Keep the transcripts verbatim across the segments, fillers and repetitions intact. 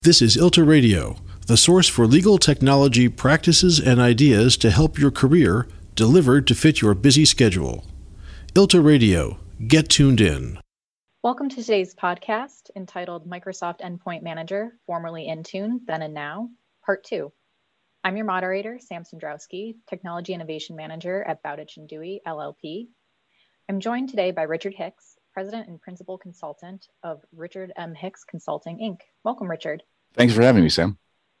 This is ILTA Radio, the source for legal technology practices and ideas to help your career, delivered to fit your busy schedule. ILTA Radio, get tuned in. Welcome to today's podcast entitled Microsoft Endpoint Manager, formerly Intune, Then and Now, Part two. I'm your moderator, Sam Sandrowski, Technology Innovation Manager at Bowditch and Dewey, L L P. I'm joined today by Richard Hicks, President and Principal Consultant of Richard M. Hicks Consulting, Incorporated. Welcome, Richard. Thanks for having me, Sam.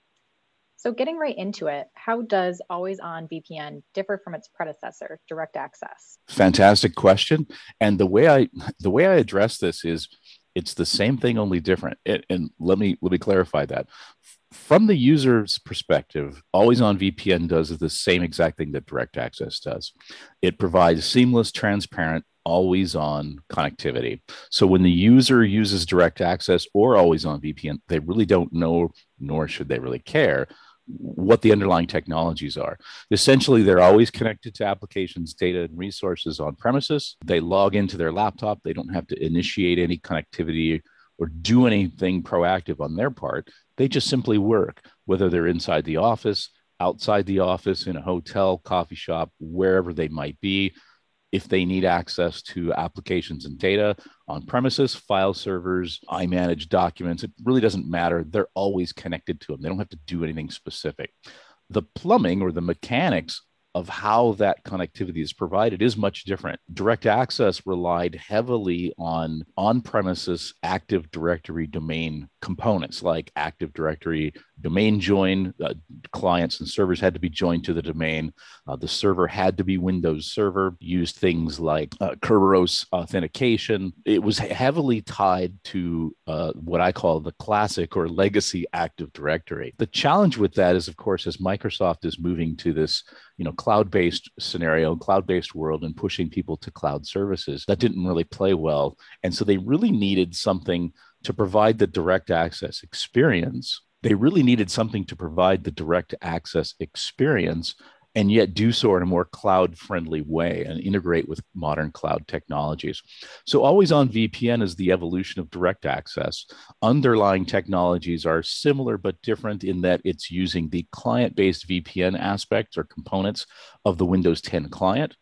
So getting right into it, how does Always-On V P N differ from its predecessor, Direct Access? Fantastic question. And the way I the way I address this is it's the same thing, only different. And, and let me let me clarify that. From the user's perspective, Always-On V P N does the same exact thing that Direct Access does. It provides seamless, transparent, always-on connectivity. So when the user uses Direct Access or Always-On V P N, they really don't know, nor should they really care, what the underlying technologies are. Essentially, they're always connected to applications, data, and resources on premises. They log into their laptop. They don't have to initiate any connectivity or do anything proactive on their part. They just simply work, whether they're inside the office, outside the office, in a hotel, coffee shop, wherever they might be. If they need access to applications and data on premises, file servers, I manage documents, it really doesn't matter. They're always connected to them. They don't have to do anything specific. The plumbing or the mechanics of how that connectivity is provided is much different. Direct Access relied heavily on on-premises Active Directory domain components like Active Directory domain join. Uh, clients and servers had to be joined to the domain. Uh, the server had to be Windows Server, used things like uh, Kerberos authentication. It was heavily tied to uh, what I call the classic or legacy Active Directory. The challenge with that is, of course, as Microsoft is moving to this you know, cloud-based scenario, cloud-based world, and pushing people to cloud services, that didn't really play well. And so they really needed something to provide the direct access experience. They really needed something to provide the direct access experience and yet do so in a more cloud-friendly way and integrate with modern cloud technologies. So Always-On V P N is the evolution of direct access. Underlying technologies are similar but different in that it's using the client-based V P N aspects or components of the Windows ten client.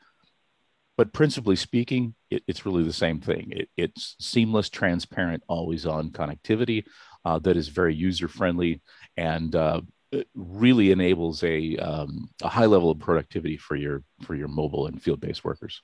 But principally speaking, it, it's really the same thing. It, it's seamless, transparent, always-on connectivity uh, that is very user-friendly and uh, it really enables a, um, a high level of productivity for your for your mobile and field-based workers.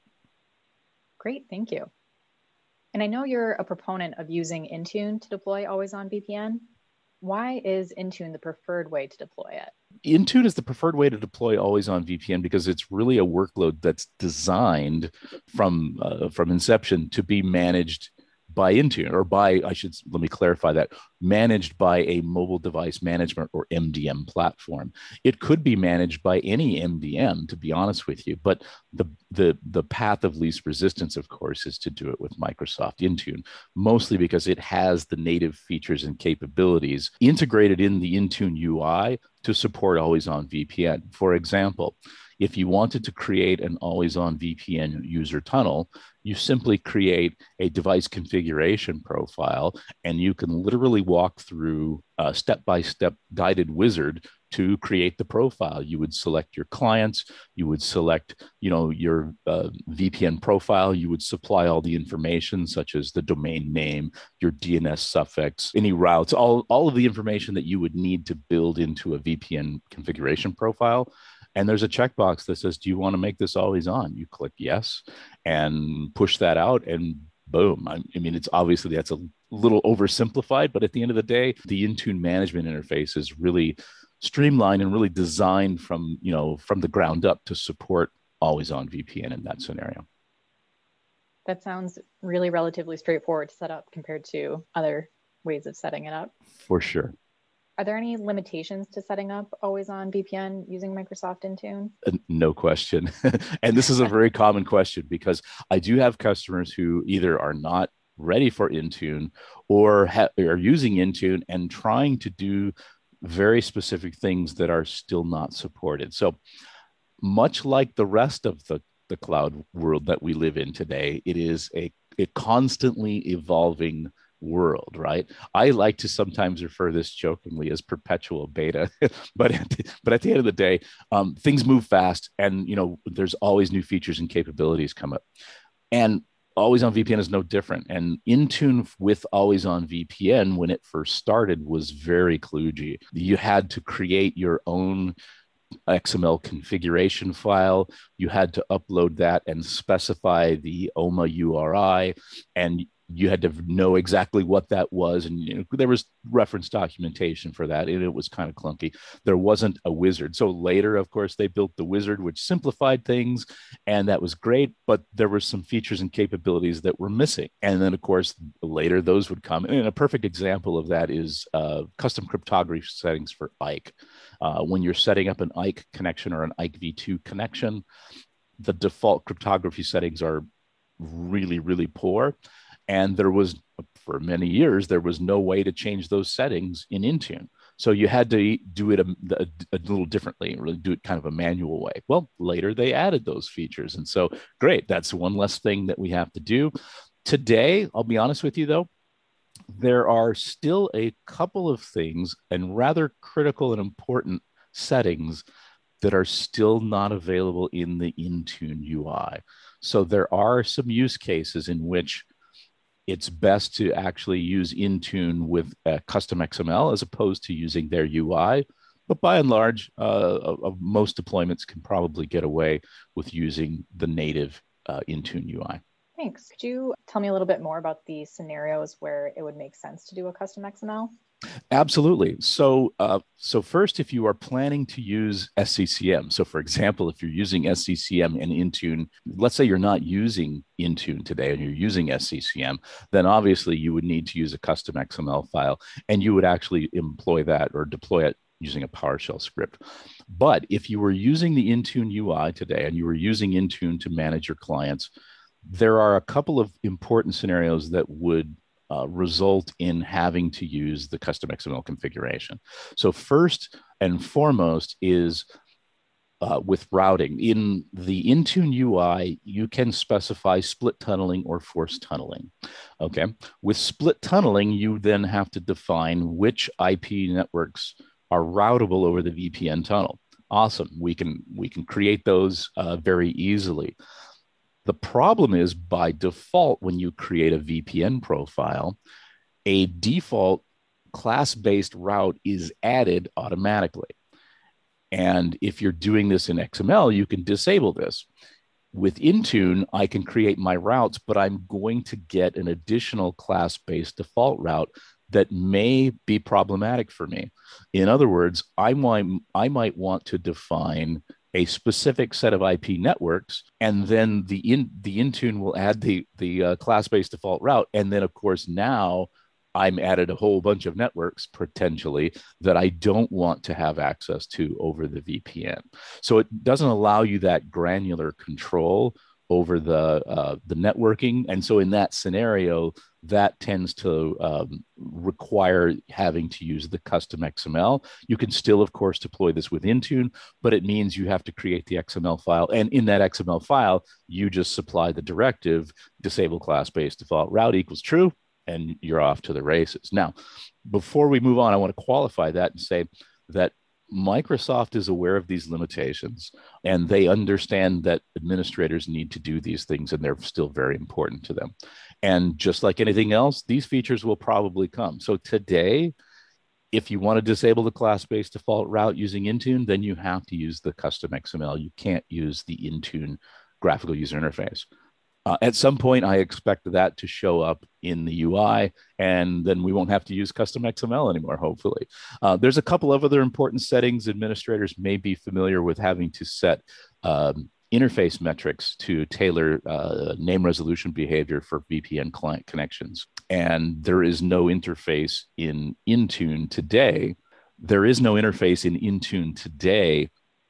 Great, thank you. And I know you're a proponent of using Intune to deploy Always-On V P N. Why is Intune the preferred way to deploy it? Intune is the preferred way to deploy Always-On V P N because it's really a workload that's designed from uh, from inception to be managed by Intune, or by, I should, let me clarify that, managed by a mobile device management or M D M platform. It could be managed by any M D M, to be honest with you, but the, the, the path of least resistance, of course, is to do it with Microsoft Intune, mostly because it has the native features and capabilities integrated in the Intune U I to support Always-On V P N. For example, if you wanted to create an Always-On V P N user tunnel, you simply create a device configuration profile, and you can literally walk through a step-by-step guided wizard to create the profile. You would select your clients, you would select, you know, your uh, V P N profile, you would supply all the information such as the domain name, your D N S suffix, any routes, all, all of the information that you would need to build into a V P N configuration profile. And there's a checkbox that says, do you want to make this always on? You click yes and push that out and boom. I, I mean, it's obviously that's a little oversimplified, but at the end of the day, the Intune management interface is really streamlined and really designed from, you know, from the ground up to support always on V P N in that scenario. That sounds really relatively straightforward to set up compared to other ways of setting it up. For sure. Are there any limitations to setting up Always-On V P N using Microsoft Intune? Uh, no question. And this is a very common question because I do have customers who either are not ready for Intune or ha- are using Intune and trying to do very specific things that are still not supported. So much like the rest of the, the cloud world that we live in today, it is a, a constantly evolving world, right? I like to sometimes refer this jokingly as perpetual beta, but at the, but at the end of the day, um, things move fast, and you know there's always new features and capabilities come up, and Always on V P N is no different. And Intune with Always on V P N, when it first started, was very kludgy. You had to create your own X M L configuration file. You had to upload that and specify the O M A U R I, and you had to know exactly what that was. And you know, there was reference documentation for that, and it was kind of clunky. There wasn't a wizard. So later, of course, they built the wizard, which simplified things, and that was great. But there were some features and capabilities that were missing. And then, of course, later those would come. And a perfect example of that is uh, custom cryptography settings for I K E. Uh, when you're setting up an I K E connection or an I K E v two connection, the default cryptography settings are really, really poor. And there was, for many years, there was no way to change those settings in Intune. So you had to do it a, a, a little differently, really do it kind of a manual way. Well, later they added those features. And so, great, that's one less thing that we have to do. Today, I'll be honest with you, though, there are still a couple of things and rather critical and important settings that are still not available in the Intune U I. So there are some use cases in which it's best to actually use Intune with uh, custom X M L as opposed to using their U I. But by and large, uh, uh, most deployments can probably get away with using the native uh, Intune U I. Thanks. Could you tell me a little bit more about the scenarios where it would make sense to do a custom X M L? Absolutely. So, uh, so first, if you are planning to use S C C M, so for example, if you're using S C C M and Intune, let's say you're not using Intune today and you're using S C C M, then obviously you would need to use a custom X M L file, and you would actually employ that or deploy it using a PowerShell script. But if you were using the Intune U I today and you were using Intune to manage your clients, there are a couple of important scenarios that would Uh, result in having to use the custom X M L configuration. So first and foremost is uh, with routing. In the Intune U I, you can specify split tunneling or forced tunneling. Okay. With split tunneling, you then have to define which I P networks are routable over the V P N tunnel. Awesome. We can, we can create those uh, very easily. The problem is, by default, when you create a V P N profile, a default class-based route is added automatically. And if you're doing this in X M L, you can disable this. With Intune, I can create my routes, but I'm going to get an additional class-based default route that may be problematic for me. In other words, I might, I might want to define a specific set of I P networks, and then the in the Intune will add the the uh, class-based default route, and then of course now I'm added a whole bunch of networks potentially that I don't want to have access to over the V P N. So it doesn't allow you that granular control over the uh, the networking, and so in that scenario, that tends to um, require having to use the custom X M L. You can still, of course, deploy this with Intune, but it means you have to create the X M L file, and in that X M L file, you just supply the directive disable class-based default route equals true, and you're off to the races. Now, before we move on, I want to qualify that and say that Microsoft is aware of these limitations, and they understand that administrators need to do these things, and they're still very important to them. And just like anything else, these features will probably come. So today, if you want to disable the class-based default route using Intune, then you have to use the custom X M L. You can't use the Intune graphical user interface. Uh, at some point, I expect that to show up in the U I, and then we won't have to use custom X M L anymore, hopefully. Uh, there's a couple of other important settings administrators may be familiar with having to set um, interface metrics to tailor uh, name resolution behavior for V P N client connections. And there is no interface in Intune today. There is no interface in Intune today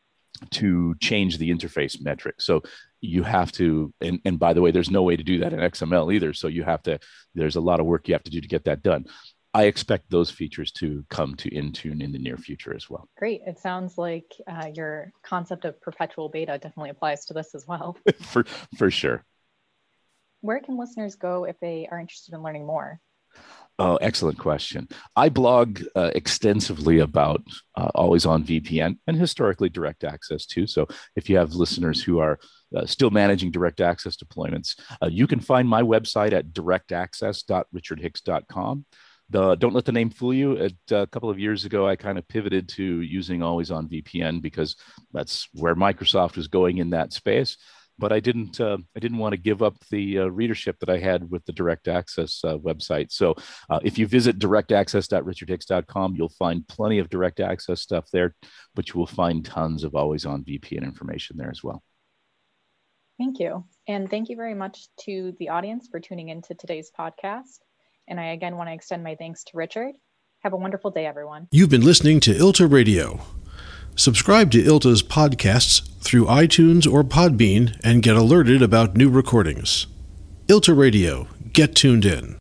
to change the interface metric. So you have to, and, and by the way, there's no way to do that in X M L either. So you have to, there's a lot of work you have to do to get that done. I expect those features to come to Intune in the near future as well. Great. It sounds like uh, your concept of perpetual beta definitely applies to this as well. for, for sure. Where can listeners go if they are interested in learning more? Oh, excellent question. I blog uh, extensively about uh, Always On V P N and historically direct access too. So if you have listeners who are uh, still managing direct access deployments, uh, you can find my website at direct access dot richard hicks dot com. The, don't let the name fool you. It, uh, a couple of years ago, I kind of pivoted to using Always On V P N because that's where Microsoft was going in that space. But I didn't. Uh, I didn't want to give up the uh, readership that I had with the Direct Access uh, website. So, uh, if you visit direct access dot richard hicks dot com, you'll find plenty of direct access stuff there, but you will find tons of Always On V P N information there as well. Thank you, and thank you very much to the audience for tuning into today's podcast. And I again want to extend my thanks to Richard. Have a wonderful day, everyone. You've been listening to I L T A Radio. Subscribe to I L T A's podcasts through iTunes or Podbean and get alerted about new recordings. I L T A Radio. Get tuned in.